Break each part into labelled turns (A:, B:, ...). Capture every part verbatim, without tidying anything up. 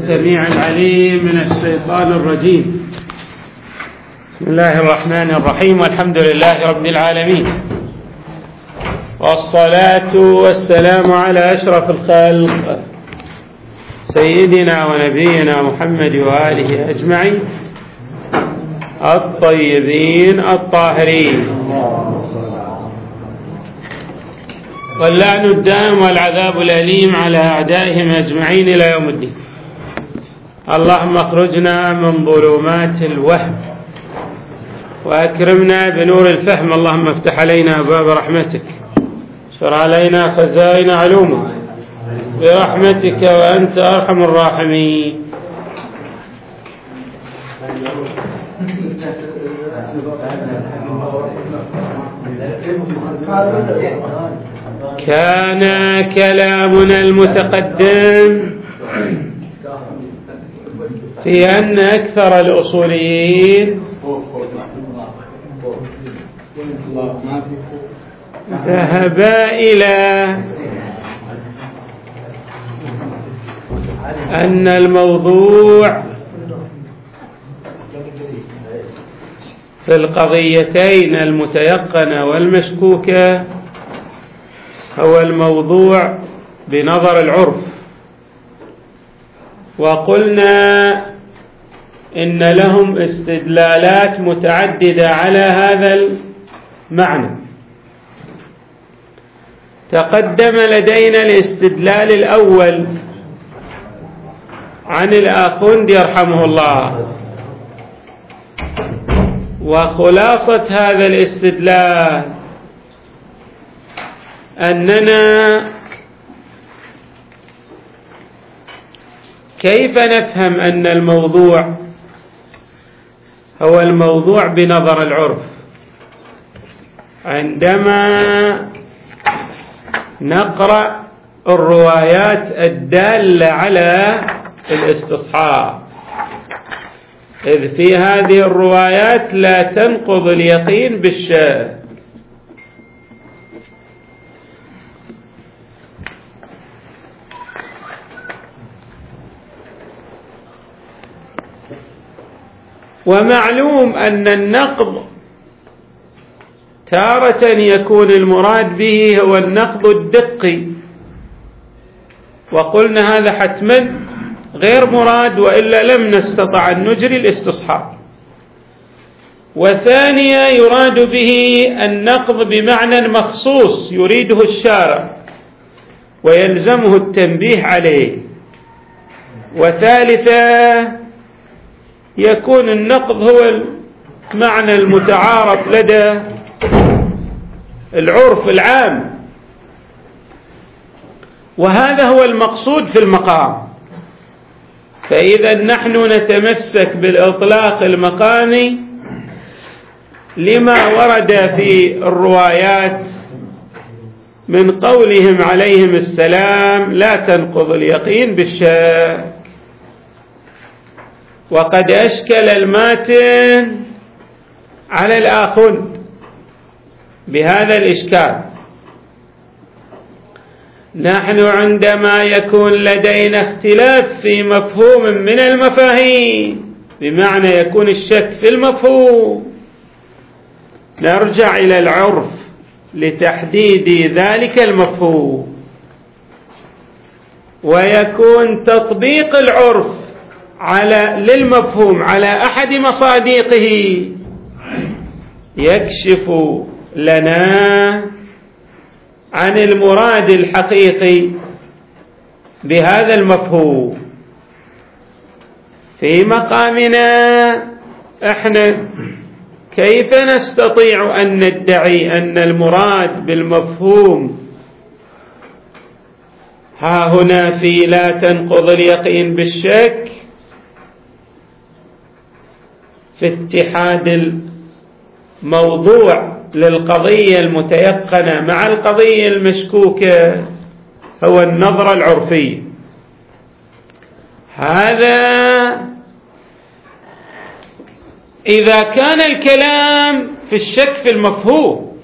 A: السميع العليم من الشيطان الرجيم. بسم الله الرحمن الرحيم، والحمد لله رب العالمين، والصلاة والسلام على أشرف الخلق سيدنا ونبينا محمد وآله أجمعين الطيبين الطاهرين، واللعن الدائم والعذاب الأليم على أعدائهم أجمعين إلى يوم الدين. اللهم اخرجنا من ظلمات الوهم وأكرمنا بنور الفهم. اللهم افتح علينا باب رحمتك، اشر علينا خزائن علومك برحمتك وأنت أرحم الراحمين. كان كلامنا المتقدم في أن أكثر الأصوليين ذهبا إلى أن الموضوع في القضيتين المتيقنة والمشكوكة هو الموضوع بنظر العرف، وقلنا إن لهم استدلالات متعددة على هذا المعنى. تقدم لدينا الاستدلال الأول عن الآخوندي يرحمه الله، وخلاصة هذا الاستدلال أننا كيف نفهم أن الموضوع هو الموضوع بنظر العرف عندما نقرأ الروايات الدالة على الاستصحاب، إذ في هذه الروايات لا تنقض اليقين بالشك. ومعلوم أن النقض تارة يكون المراد به هو النقض الدقي، وقلنا هذا حتما غير مراد، وإلا لم نستطع أن نجري الاستصحاب. وثانيا يراد به النقض بمعنى مخصوص يريده الشارع ويلزمه التنبيه عليه. وثالثا يكون النقض هو المعنى المتعارف لدى العرف العام، وهذا هو المقصود في المقام. فإذا نحن نتمسك بالإطلاق المقامي لما ورد في الروايات من قولهم عليهم السلام لا تنقض اليقين بالشك. وقد أشكل الماتن على الآخوند بهذا الإشكال. نحن عندما يكون لدينا اختلاف في مفهوم من المفاهيم، بمعنى يكون الشك في المفهوم، نرجع إلى العرف لتحديد ذلك المفهوم، ويكون تطبيق العرف على للمفهوم على أحد مصادقه يكشف لنا عن المراد الحقيقي بهذا المفهوم. في مقامنا احنا كيف نستطيع أن ندعي أن المراد بالمفهوم ها هنا في لا تنقض اليقين بالشك في اتحاد الموضوع للقضية المتيقنة مع القضية المشكوكة هو النظرة العرفية؟ هذا إذا كان الكلام في الشك في المفهوم،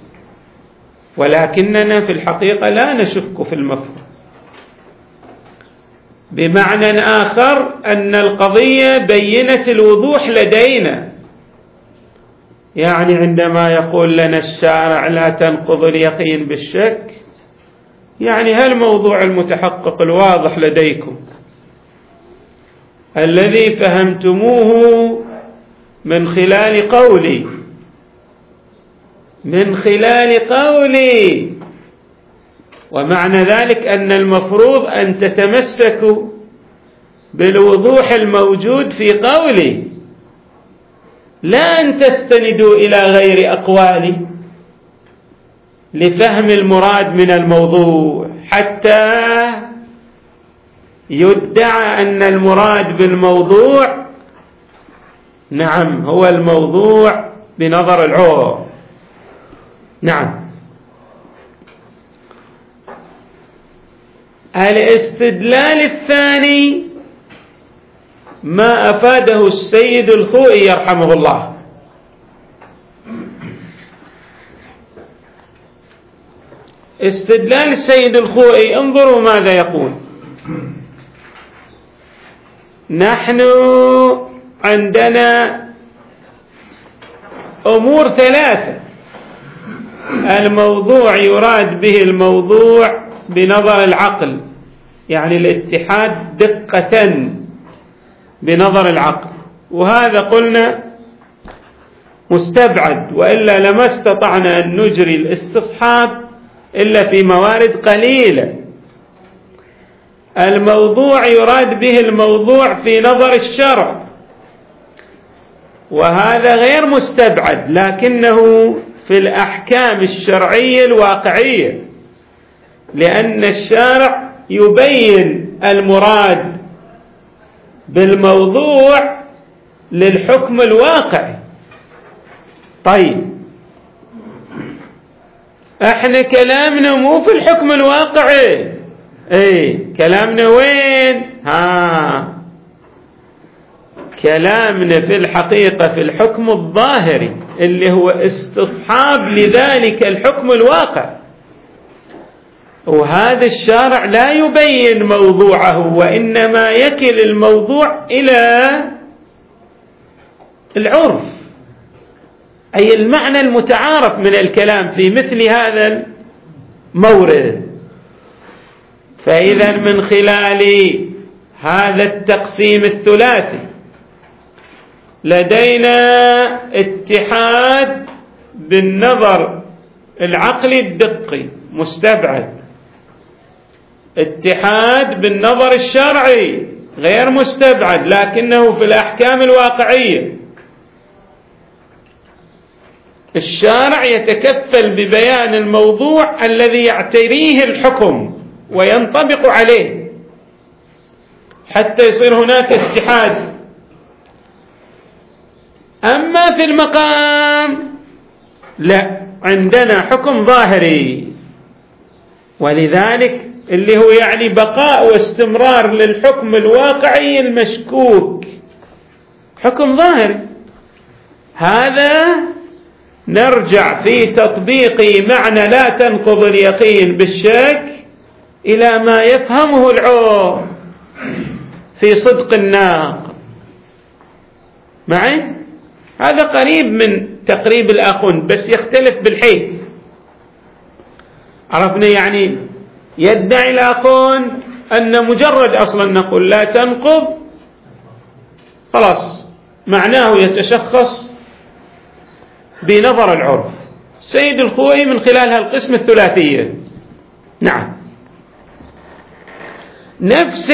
A: ولكننا في الحقيقة لا نشك في المفهوم. بمعنى آخر أن القضية بينة الوضوح لدينا. يعني عندما يقول لنا الشارع لا تنقض اليقين بالشك، يعني هالموضوع المتحقق الواضح لديكم الذي فهمتموه من خلال قولي من خلال قولي ومعنى ذلك أن المفروض أن تتمسكوا بالوضوح الموجود في قولي، لا أن تستندوا إلى غير أقوالي لفهم المراد من الموضوع، حتى يدعى أن المراد بالموضوع نعم هو الموضوع بنظر العرف. نعم. الاستدلال الثاني ما أفاده السيد الخوئي يرحمه الله. استدلال السيد الخوئي، انظروا ماذا يقول: نحن عندنا أمور ثلاثة، الموضوع يراد به الموضوع بنظر العقل، يعني الاتحاد دقة بنظر العقل، وهذا قلنا مستبعد، وإلا لما استطعنا أن نجري الاستصحاب إلا في موارد قليلة. الموضوع يراد به الموضوع في نظر الشرع، وهذا غير مستبعد، لكنه في الأحكام الشرعية الواقعية، لأن الشارع يبين المراد بالموضوع للحكم الواقعي. طيب احنا كلامنا مو في الحكم الواقعي، ايه كلامنا وين؟ ها كلامنا في الحقيقة في الحكم الظاهري اللي هو استصحاب لذلك الحكم الواقع، وهذا الشارع لا يبين موضوعه، وإنما يكل الموضوع إلى العرف، أي المعنى المتعارف من الكلام في مثل هذا المورد. فإذا من خلال هذا التقسيم الثلاثي لدينا اتحاد بالنظر العقلي الدقي مستبعد، اتحاد بالنظر الشرعي غير مستبعد لكنه في الأحكام الواقعية. الشارع يتكفل ببيان الموضوع الذي يعتريه الحكم وينطبق عليه حتى يصير هناك اتحاد. أما في المقام لا، عندنا حكم ظاهري، ولذلك اللي هو يعني بقاء واستمرار للحكم الواقعي المشكوك، حكم ظاهري. هذا نرجع في تطبيق معنى لا تنقض اليقين بالشك إلى ما يفهمه العرف في صدق الناقض. معي؟ هذا قريب من تقريب الأخن بس يختلف بالحيث. عرفنا يعني يدعي الأخن أن مجرد أصلا نقول لا تنقض خلاص معناه يتشخص بنظر العرف. السيد الخوئي من خلال هالقسم الثلاثية. نعم، نفس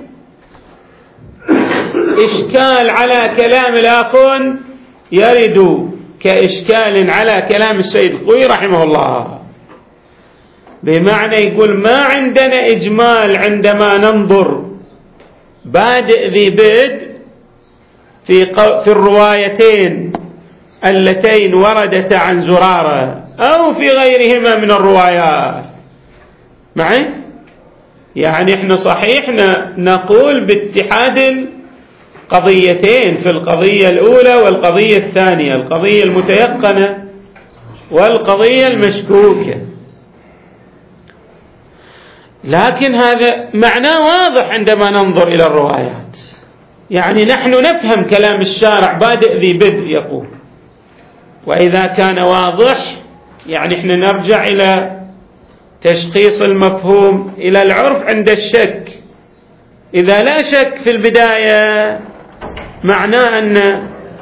A: الإشكال على كلام الآخر يرد كإشكال على كلام السيد الخوئي رحمه الله، بمعنى يقول ما عندنا إجمال عندما ننظر بادئ ذي بدء في, في الروايتين اللتين وردتا عن زرارة أو في غيرهما من الروايات. معي؟ يعني احنا صحيح نقول باتحاد القضيتين في القضية الأولى والقضية الثانية، القضية المتيقنة والقضية المشكوكة، لكن هذا معناه واضح عندما ننظر إلى الروايات، يعني نحن نفهم كلام الشارع بادئ ذي بدء يقول، وإذا كان واضح يعني احنا نرجع إلى تشخيص المفهوم إلى العرف عند الشك. إذا لا شك في البداية معناه أن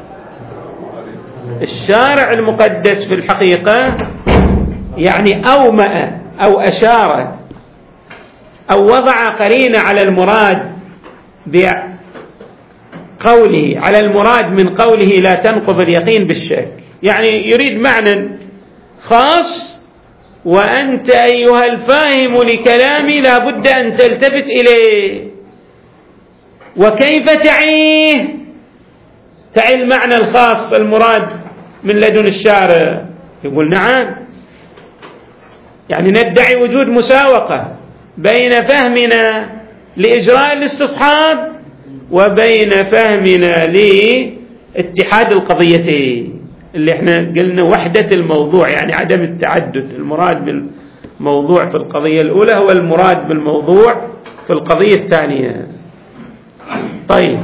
A: الشارع المقدس في الحقيقة يعني أومأ أو أشار أو وضع قرينة على المراد بقوله، على المراد من قوله لا تنقض اليقين بالشك، يعني يريد معنى خاص، وأنت أيها الفاهم لكلامي لا بد أن تلتفت إليه. وكيف تعيه؟ تعي المعنى الخاص المراد من لدن الشارع. يقول نعم، يعني ندعي وجود مساوقة بين فهمنا لإجراء الاستصحاب وبين فهمنا لاتحاد القضيتين اللي احنا قلنا وحدة الموضوع، يعني عدم التعدد. المراد بالموضوع في القضية الأولى هو المراد بالموضوع في القضية الثانية. طيب،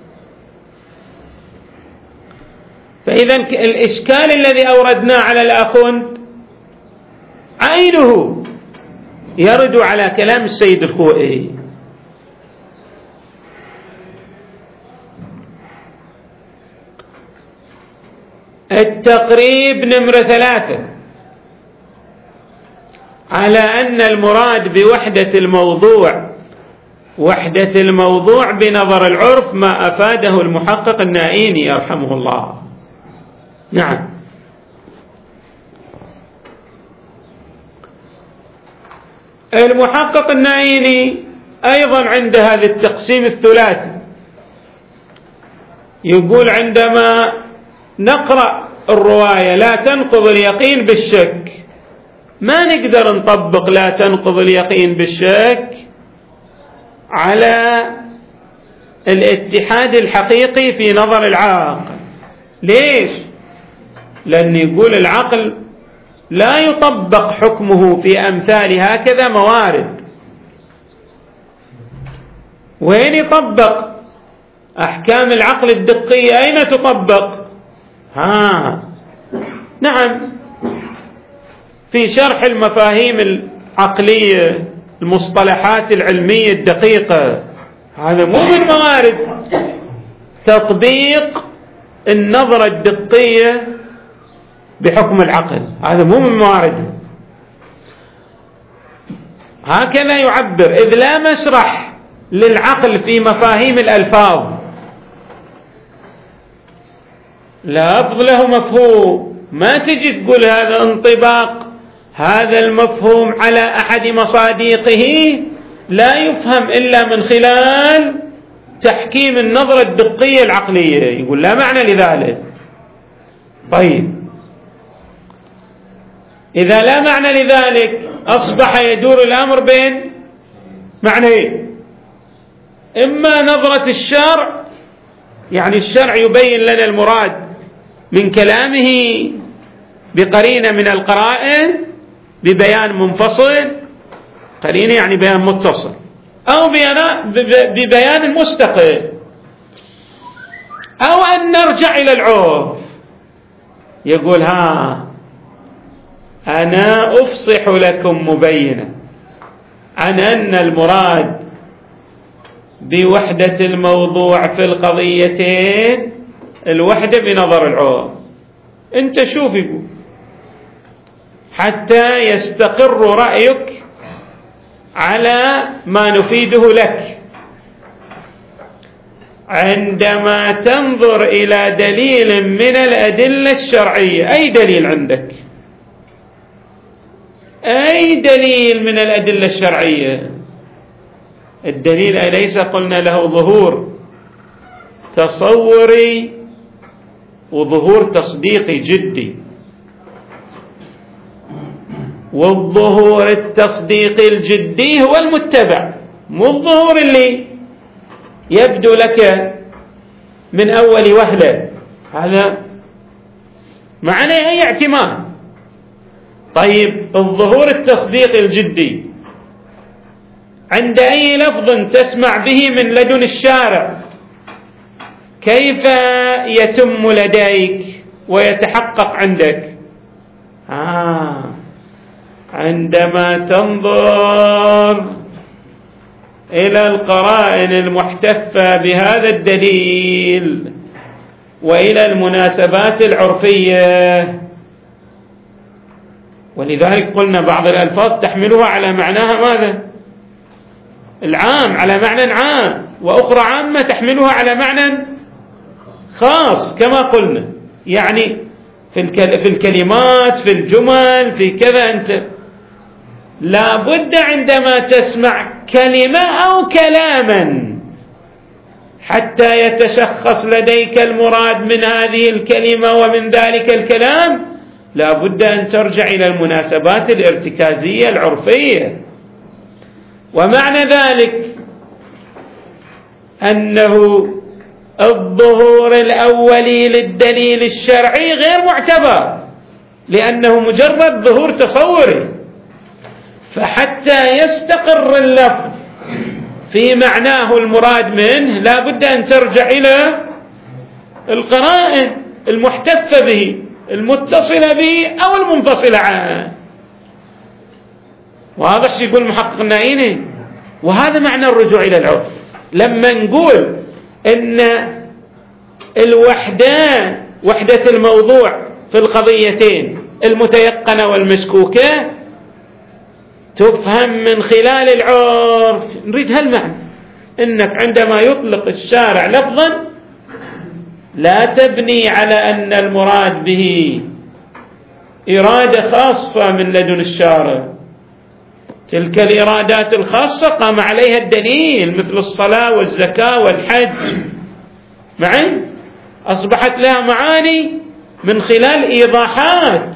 A: فإذا الإشكال الذي أوردناه على الأخوند عينه يرد على كلام السيد الخوئي. التقريب نمرة ثلاثة على أن المراد بوحدة الموضوع وحدة الموضوع بنظر العرف ما أفاده المحقق النائيني يرحمه الله. نعم، المحقق النائيني أيضا عند هذا التقسيم الثلاثي يقول عندما نقرأ الرواية لا تنقض اليقين بالشك، ما نقدر نطبق لا تنقض اليقين بالشك على الاتحاد الحقيقي في نظر العاقل. ليش؟ لأن يقول العقل لا يطبق حكمه في أمثال هكذا موارد. وين يطبق أحكام العقل الدقية؟ أين تطبق؟ ها نعم، في شرح المفاهيم العقلية، المصطلحات العلمية الدقيقة. هذا مو من موارد تطبيق النظرة الدقية بحكم العقل، هذا مو من موارده. هكذا يعبر، إذ لا مسرح للعقل في مفاهيم الألفاظ، لفظ له مفهوم، ما تجي تقول هذا انطباق هذا المفهوم على أحد مصادقه لا يفهم إلا من خلال تحكيم النظرة الدقية العقلية. يقول لا معنى لذلك. طيب، إذا لا معنى لذلك أصبح يدور الأمر بين معنيين: إما نظرة الشرع، يعني الشرع يبين لنا المراد من كلامه بقرينة من القرائن ببيان منفصل، قرينة يعني بيان متصل، أو ببيان مستقل، أو أن نرجع إلى العرف. يقول ها أنا أفصح لكم مبينا عن أن المراد بوحدة الموضوع في القضيتين الوحدة بنظر العرف. أنت شوف، يقول حتى يستقر رأيك على ما نفيده لك عندما تنظر إلى دليل من الأدلة الشرعية. أي دليل عندك؟ أي دليل من الأدلة الشرعية؟ الدليل أليس قلنا له ظهور تصوري وظهور تصديقي جدي؟ والظهور التصديقي الجدي هو المتبع، مو الظهور اللي يبدو لك من أول وهلة، هذا ما عليه أي اعتماد. طيب، الظهور التصديقي الجدي عند أي لفظ تسمع به من لدن الشارع كيف يتم لديك ويتحقق عندك؟ آه عندما تنظر إلى القرائن المحتفة بهذا الدليل وإلى المناسبات العرفية. ولذلك قلنا بعض الألفاظ تحملها على معناها ماذا؟ العام، على معنى عام، وأخرى عامة تحملها على معنى خاص كما قلنا. يعني في الكلمات، في الجمل، في كذا، أنت لا بد عندما تسمع كلمة أو كلاما حتى يتشخص لديك المراد من هذه الكلمة ومن ذلك الكلام، لا بد أن ترجع إلى المناسبات الارتكازية العرفية. ومعنى ذلك أنه الظهور الأولي للدليل الشرعي غير معتبر، لأنه مجرد ظهور تصوري. فحتى يستقر اللفظ في معناه المراد منه لا بد أن ترجع إلى القرائن المحتفة به، المتصلة به أو المنفصلة عنه. واضح شو يقول محقق النائيني؟ وهذا معنى الرجوع إلى العرف. لما نقول إن الوحدة، وحدة الموضوع في القضيتين المتيقنة والمشكوكة، تفهم من خلال العرف. نريد هالمعنى، إنك عندما يطلق الشارع لفظا لا تبني على أن المراد به إرادة خاصة من لدن الشارع. تلك الإرادات الخاصة قام عليها الدليل، مثل الصلاة والزكاة والحج، معي أصبحت لها معاني من خلال إيضاحات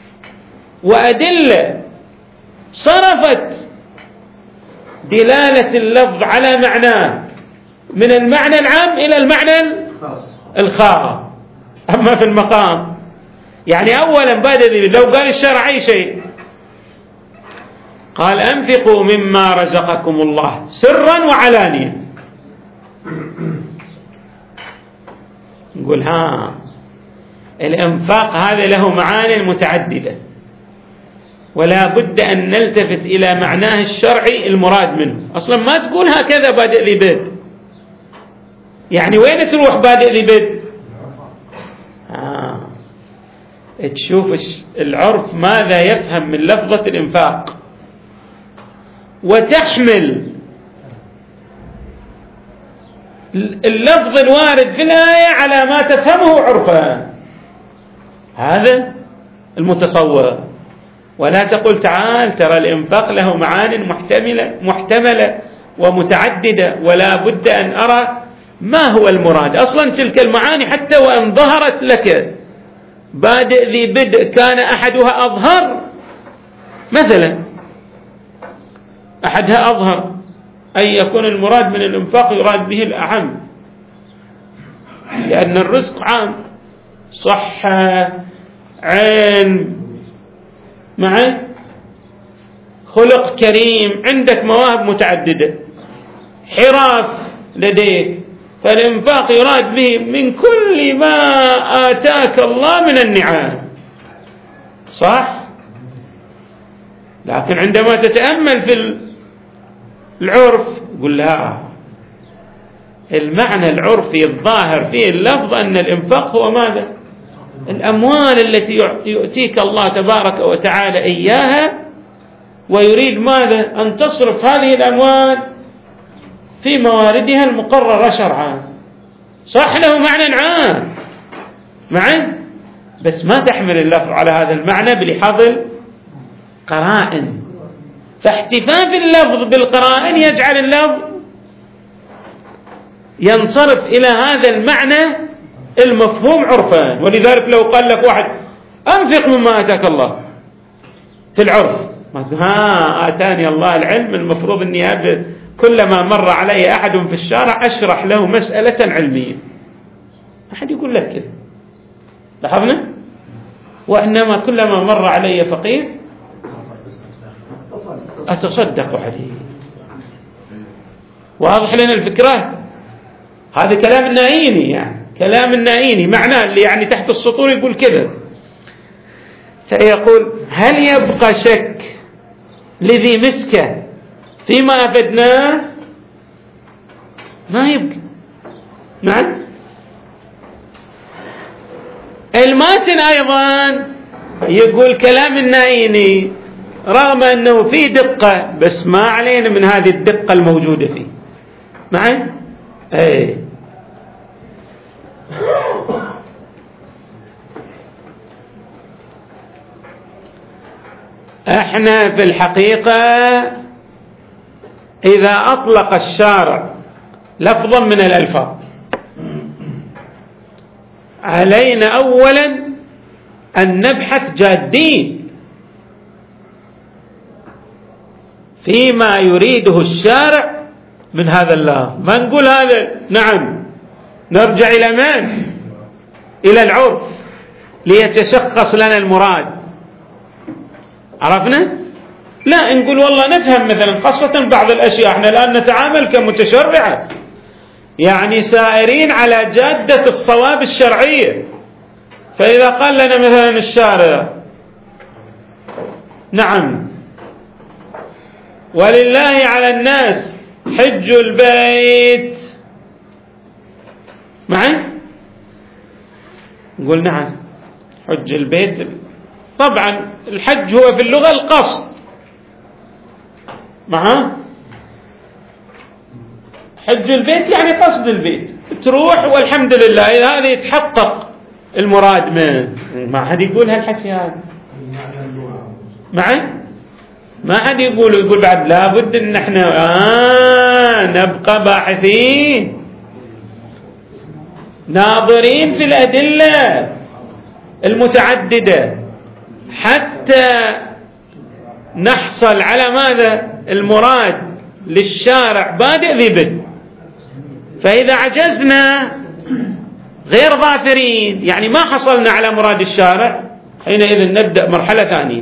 A: وأدلة صرفت دلالة اللفظ على معناه من المعنى العام إلى المعنى الخاص. أما في المقام، يعني أولا بادئ لو قال الشرع أي شيء، قال أنفقوا مما رزقكم الله سرا وعلانية، نقول ها الإنفاق هذا له معاني متعددة، ولا بد أن نلتفت إلى معناه الشرعي المراد منه. أصلا ما تقول هكذا بادئ ذي بد، يعني وين تروح بادئ ذي بد؟ آه. تشوف العرف ماذا يفهم من لفظة الإنفاق، وتحمل اللفظ الوارد في الآية على ما تفهمه عرفا. هذا المتصور. ولا تقول تعال ترى الإنفاق له معان محتملة محتملة ومتعددة، ولا بد أن أرى ما هو المراد. أصلا تلك المعاني حتى وأن ظهرت لك بادئ ذي بدء كان أحدها أظهر، مثلا أحدها أظهر أي يكون المراد من الإنفاق يراد به الأعم، لأن الرزق عام، صحة، علم، معي خلق كريم، عندك مواهب متعددة، حراف لديك، فالإنفاق يراد به من كل ما آتاك الله من النعم، صح؟ لكن عندما تتأمل في العرف يقول لا، المعنى العرفي الظاهر فيه اللفظ أن الإنفاق هو ماذا؟ الأموال التي يؤتيك الله تبارك وتعالى إياها، ويريد ماذا؟ أن تصرف هذه الأموال في مواردها المقررة شرعا. صح له معنى عام معي، بس ما تحمل اللفظ على هذا المعنى بلحاظ القرائن. فاحتفاف اللفظ بالقرائن يجعل اللفظ ينصرف إلى هذا المعنى المفهوم عرفا. ولذلك لو قال لك واحد أنفق مما آتاك الله في العرف، ها آتاني الله العلم، المفروض أني كلما مر علي أحد في الشارع أشرح له مسألة علمية، أحد يقول لك كذا، لاحظنا؟ وإنما كلما مر علي فقير أتصدق عليه. واضح لنا الفكرة؟ هذا كلام النائيني، يعني كلام النائيني معناه اللي يعني تحت السطور يقول كذا. فيقول هل يبقى شك لذي مسكة فيما أفدناه؟ ما يبقى. نعم. الماتن أيضا يقول كلام النائيني رغم أنه فيه دقة بس ما علينا من هذه الدقة الموجودة فيه. معي؟ أي احنا في الحقيقة إذا أطلق الشارع لفظا من الألفاظ علينا أولا أن نبحث جادين فيما يريده الشارع من هذا اللفظ، ما نقول هذا نعم نرجع إلى من؟ إلى العرف ليتشخص لنا المراد. عرفنا؟ لا نقول والله نفهم مثلا، خاصة بعض الأشياء احنا الآن نتعامل كمتشرعة، يعني سائرين على جادة الصواب الشرعية. فإذا قال لنا مثلا الشارع نعم ولله على الناس حج البيت، معي؟ نقول نعم حج البيت، طبعا الحج هو في اللغة القصد، معه حج البيت يعني قصد البيت، تروح والحمد لله إذا هذا يتحقق المراد منه. ما حد يقول هالحكي هذا، معي؟ ما حد يقول يقول بعد لابد ان احنا آه نبقى باحثين ناظرين في الأدلة المتعددة حتى نحصل على ماذا؟ المراد للشارع بادئ ذي بدء. فإذا عجزنا غير ظافرين يعني ما حصلنا على مراد الشارع، حينئذ نبدأ مرحلة ثانية.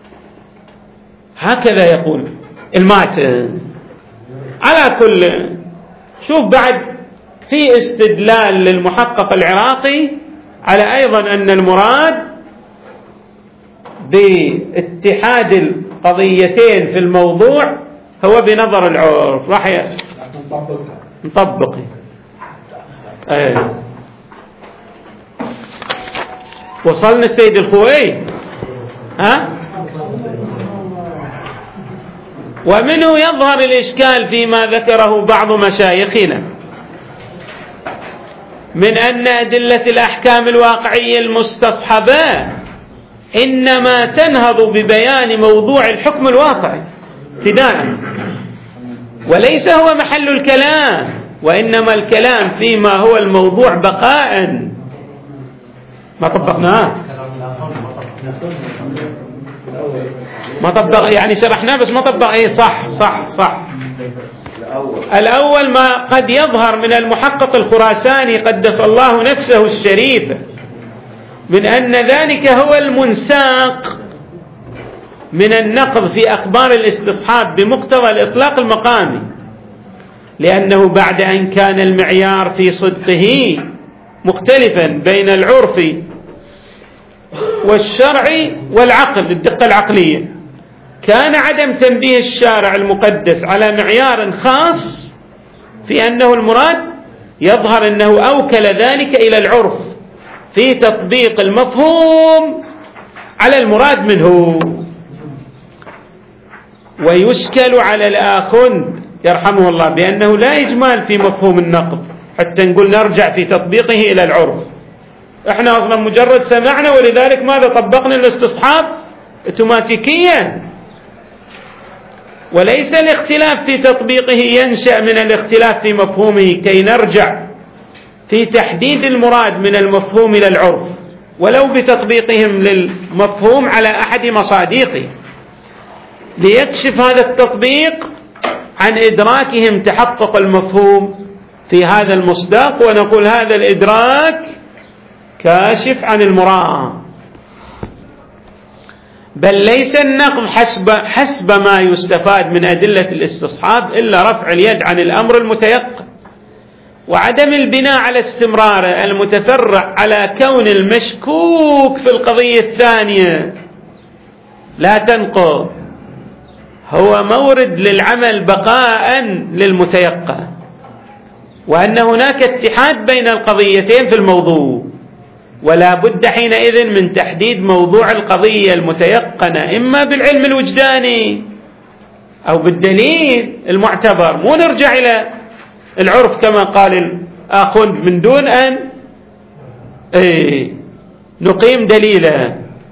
A: هكذا يقول الماتن. على كل شوف بعد في استدلال للمحقق العراقي على أيضا أن المراد باتحاد القضيتين في الموضوع هو بنظر العرف. راح نطبق. أيه. وصلنا السيد الخوئي. ها؟ ومنه يظهر الإشكال فيما ذكره بعض مشايخنا من أن أدلة الأحكام الواقعية المستصحبة إنما تنهض ببيان موضوع الحكم الواقعي ابتداء، وليس هو محل الكلام، وإنما الكلام فيما هو الموضوع بقاء. ما طبقناه، ما طبق يعني شرحناه بس ما طبق. ايه صح صح صح. الأول ما قد يظهر من المحقق الخراساني قدس الله نفسه الشريفة من أن ذلك هو المنساق من النقض في أخبار الاستصحاب بمقتضى الإطلاق المقامي، لأنه بعد أن كان المعيار في صدقه مختلفا بين العرف والشرع والعقل الدقة العقلية، كان عدم تنبيه الشارع المقدس على معيار خاص في أنه المراد يظهر أنه أوكل ذلك إلى العرف في تطبيق المفهوم على المراد منه. ويشكل على الآخند يرحمه الله بأنه لا إجمال في مفهوم النقض حتى نقول نرجع في تطبيقه إلى العرف. احنا أصلا مجرد سمعنا ولذلك ماذا طبقنا الاستصحاب اوتوماتيكيا، وليس الاختلاف في تطبيقه ينشأ من الاختلاف في مفهومه كي نرجع في تحديد المراد من المفهوم إلى العرف ولو بتطبيقهم للمفهوم على أحد مصادقه، ليكشف هذا التطبيق عن إدراكهم تحقق المفهوم في هذا المصداق، ونقول هذا الإدراك كاشف عن المراد. بل ليس النقض حسب, حسب ما يستفاد من أدلة الاستصحاب إلا رفع اليد عن الأمر المتيقن، وعدم البناء على استمراره المتفرع على كون المشكوك في القضية الثانية لا تنقض هو مورد للعمل بقاء للمتيقن، وأن هناك اتحاد بين القضيتين في الموضوع، ولا بد حينئذ من تحديد موضوع القضية المتيقنة إما بالعلم الوجداني أو بالدليل المعتبر، مو نرجع إلى العرف كما قال الآخوند من دون أن ايه نقيم دليلا،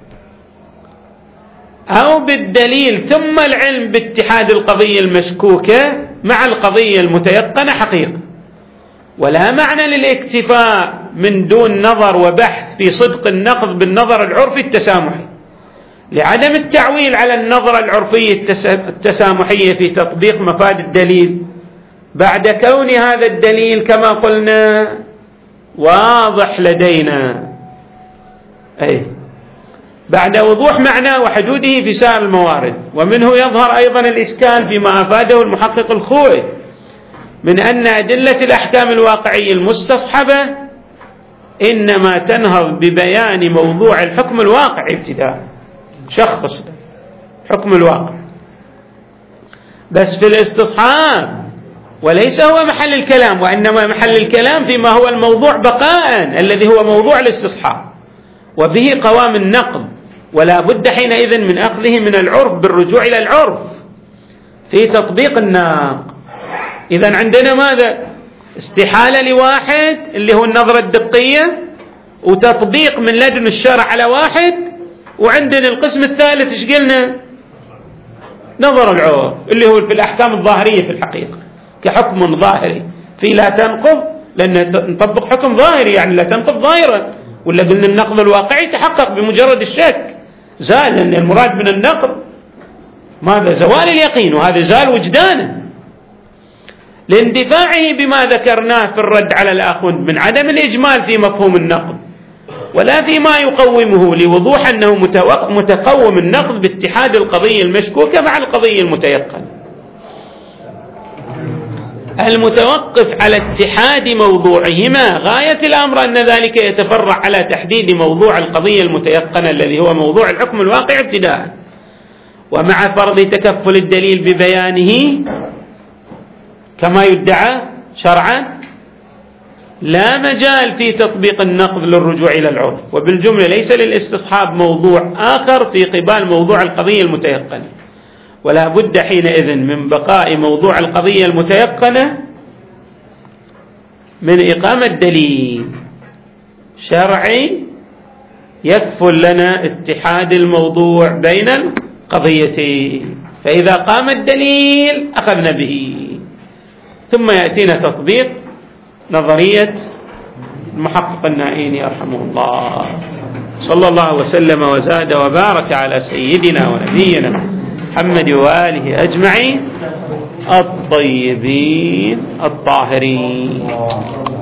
A: أو بالدليل ثم العلم باتحاد القضية المشكوكة مع القضية المتيقنة حقيقة. ولا معنى للاكتفاء من دون نظر وبحث في صدق النقض بالنظر العرفي التسامحي، لعدم التعويل على النظرة العرفية التسامحية في تطبيق مفاد الدليل بعد كون هذا الدليل كما قلنا واضح لدينا، أي بعد وضوح معناه وحدوده في سائر الموارد. ومنه يظهر أيضا الإشكال فيما أفاده المحقق الخوئي من أن أدلة الأحكام الواقعية المستصحبة إنما تنهض ببيان موضوع الحكم الواقعي ابتداء، شخص حكم الواقع بس في الاستصحاب، وليس هو محل الكلام، وإنما محل الكلام فيما هو الموضوع بقاء الذي هو موضوع الاستصحاب، وبه قوام النقض، ولا بد حينئذ من أخذه من العرف بالرجوع إلى العرف في تطبيق النقض. إذن عندنا ماذا؟ استحالة لواحد اللي هو النظرة الدقية، وتطبيق من لدن الشرع على واحد، وعندنا القسم الثالث ايش قلنا؟ نظر العرف اللي هو في الأحكام الظاهرية في الحقيقة كحكم ظاهري في لا تنقض، لأن نطبق حكم ظاهري يعني لا تنقض ظاهرا، ولا قلنا النقض الواقعي تحقق بمجرد الشك زال، لأن المراد من النقض ماذا؟ زوال اليقين، وهذا زال وجدانه لاندفاعه بما ذكرناه في الرد على الآخوند من عدم الإجمال في مفهوم النقض ولا فيما يقومه، لوضوح أنه متقوم النقض باتحاد القضية المشكوكة مع القضية المتيقنة. المتوقف على اتحاد موضوعهما غاية الأمر أن ذلك يتفرع على تحديد موضوع القضية المتيقنة الذي هو موضوع الحكم الواقع ابتداء، ومع فرض تكفل الدليل ببيانه كما يدعى شرعا لا مجال في تطبيق النقض للرجوع إلى العرف، وبالجملة ليس للاستصحاب موضوع آخر في قبال موضوع القضية المتيقنة، ولا بد حينئذ من بقاء موضوع القضية المتيقنة من إقامة دليل شرعي يكفل لنا اتحاد الموضوع بين القضيتين، فإذا قام الدليل أخذنا به، ثم يأتينا تطبيق نظرية المحقق النائيني رحمه الله. صلى الله وسلم وزاد وبارك على سيدنا ونبينا محمد وآله أجمعين الطيبين الطاهرين.